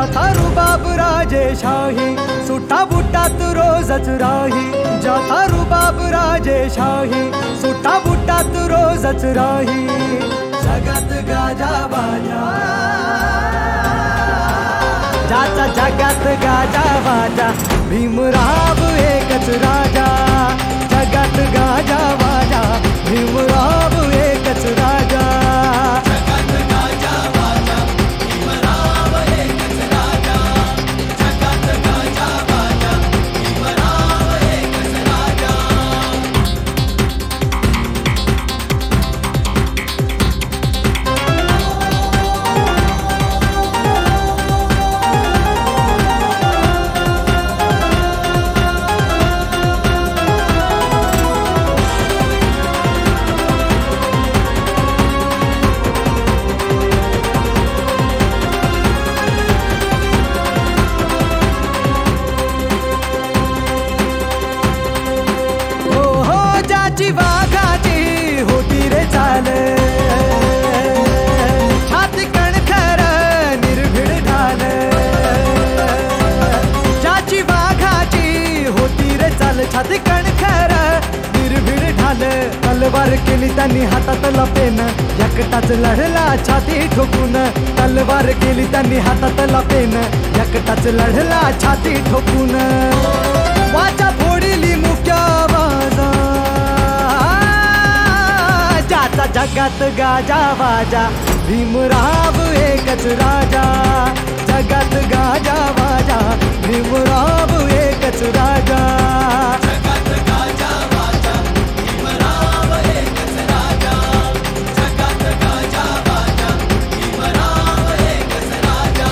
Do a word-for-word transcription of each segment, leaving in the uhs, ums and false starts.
जाथा रुबाब राजेशाही सुट्टा बुट्टात रोजच राही जाथा रुबाब राजेशाही सुट्टा बुट्टात रोजच राही जगात गाजा बाजा ज्याचा जगात गाजा बाजा भीमराव एकच राजा जगात गाजा बाजा भीमराव एकच राजा वाघाची होती रे चाल छाती कणखर निर्भीड ढाल ज्याची वाघाची होती रे चाल छाती कणखर निर्भीड ढाल तलवार केली त्यांनी हातातला पेन एकटाच लढला छाती ठोकून तलवार केली त्यांनी हातातला पेन एकटाच लढला छाती ठोकून वाचा फोडली मुक्या बाजा ज्याचा जगात गाजा बाजा भीमराव एकच राजा जगात गाजा बाजा भीमराव एकच राजा जगात गाजा बाजा भीमराव एकच राजा जगात गाजा बाजा भीमराव एकच राजा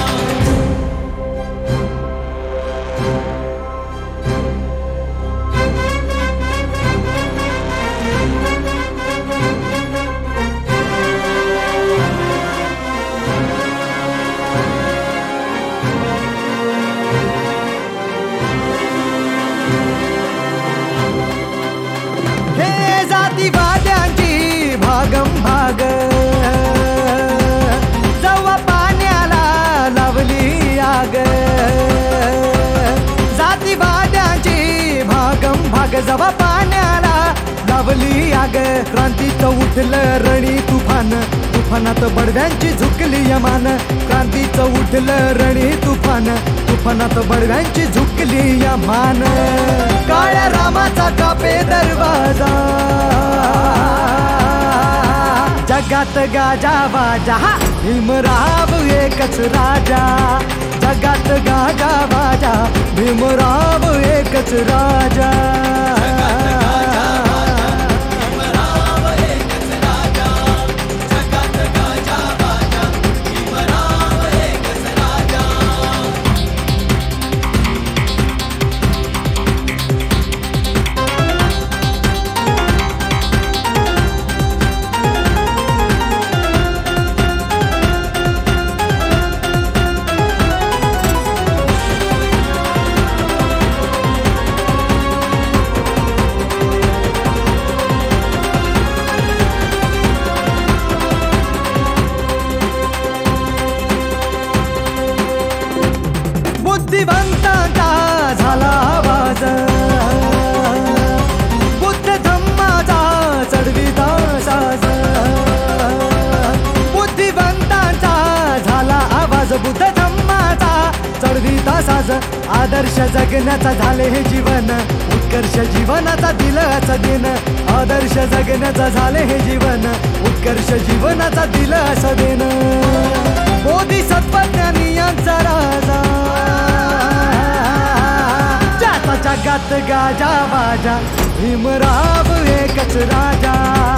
जातीवाद्यांची भागम भाग जवा पाण्याला लावली आग जातीवाद्यांची भागम भाग जवा पाण्याला लावली आग क्रांतीचं उठलं रणी तुफान तुफानात बडव्यांची झुकली यमान क्रांतीचं उठलं रणी तुफान तुफानात बडव्यांची झुकली यमान काळ्या रामाचा कापे दरवाजा जगात गाजा बाजा भीमराव एकच राजा जगात गाजा बाजा भीमराव एकच राजा बुद्धिवंतांचा झाला आवाज बुद्ध धम्माचा चढविता साज बुद्धिवंतांचा झाला आवाज बुद्ध धम्माचा चढविता साज आदर्श जगण्याचा झाले हे जीवन उत्कर्ष जीवनाचा दिलाच दिन आदर्श जगण्याचा झाले हे जीवन उत्कर्ष जीवनाचा दिलाच दिन बोधिसत्वज्ञानी यांचा राजा जगात गाजा बाजा भीमराव एकच राजा